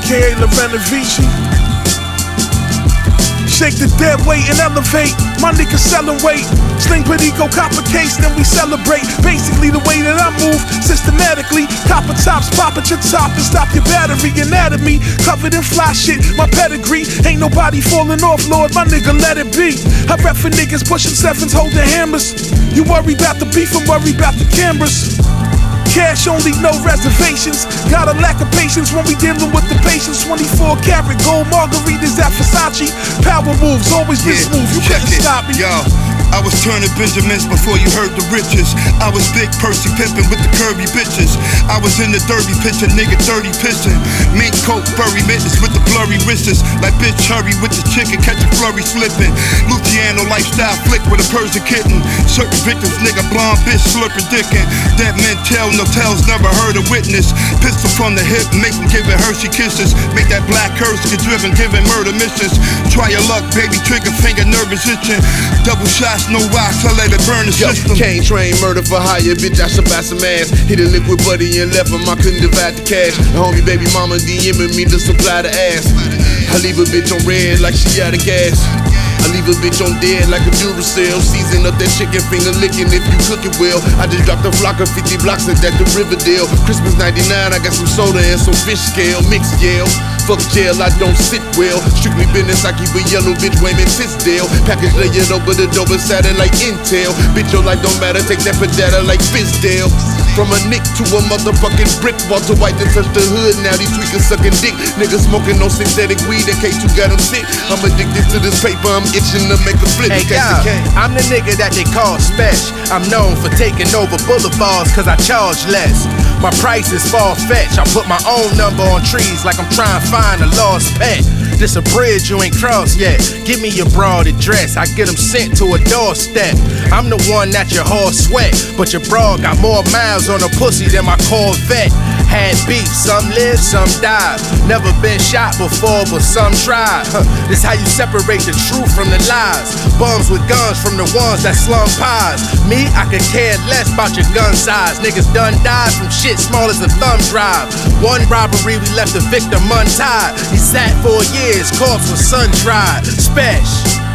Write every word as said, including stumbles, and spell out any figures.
aka Lorena Vici. Shake the dead weight and elevate. My niggas selling weight. Sling Perico, copper case, then we celebrate. Basically the way that I move, systematically. Copper tops, pop at your top and stop your battery. Anatomy, covered in fly shit, my pedigree. Ain't nobody falling off, Lord, my nigga, let it be. I rep for niggas pushing sevens, holding hammers. You worry about the beef and worry about the cameras. Cash only, no reservations. Got a lack of patience when we dealing with the patients. twenty-four karat gold margaritas at Versace. Power moves, always been yeah, smooth. You couldn't it. stop me. Yo. I was turning Benjamins before you heard the riches. I was Big Percy pimpin' with the curvy bitches. I was in the derby pitchin', nigga dirty pissin'. Mink coat, furry mittens with the blurry wrists. Like bitch hurry with the chicken, catch a flurry slippin'. Luciano lifestyle flick with a Persian kitten. Certain victims, nigga blonde bitch slurpin' dickin'. Dead men tell, no tells, never heard a witness. Pistol from the hip, make them giving Hershey kisses. Make that black curse get driven, giving murder missions. Try your luck, baby, trigger finger, nervous itchin'. Double shots, no rocks, I let it burn the Yo, system. Cane train, murder for hire, bitch, I should buy some ass. Hit a liquid buddy and left him, I couldn't divide the cash. The homie baby mama DMing me to supply the ass. I leave a bitch on red like she out of gas. I leave a bitch on dead like a Duracell. Season up that chicken finger licking if you cook it well. I just dropped a flock of fifty blocks at that the Riverdale. Christmas ninety-nine, I got some soda and some fish scale. Mixed jail, fuck jail, I don't sit well. Strictly business, I keep a yellow bitch Wayman Tisdale. Package layered over the dope and satin like Intel. Bitch, your life don't matter, take that for data like Fizdale. From a nick to a motherfucking brick. Walter White that touched the hood, now these tweakers sucking dick. Niggas smoking no synthetic weed in case you got them sick. I'm addicted to this paper, I'm itching to make a flip. Hey, yeah, I'm the nigga that they call Special. I'm known for taking over boulevards cause I charge less. My price is far-fetched. I put my own number on trees like I'm trying to find a lost pet. This a bridge you ain't crossed yet. Give me your broad address, I get them sent to a doorstep. I'm the one that your horse sweat, but your broad got more miles on a pussy than my Corvette. Had beef, some live, some died. Never been shot before, but some tried. Huh. This how you separate the truth from the lies. Bums with guns from the ones that slum pies. Me, I could care less about your gun size. Niggas done died from shit small as a thumb drive. One robbery, we left the victim untied. He sat for years, corpse was sun dried. Special.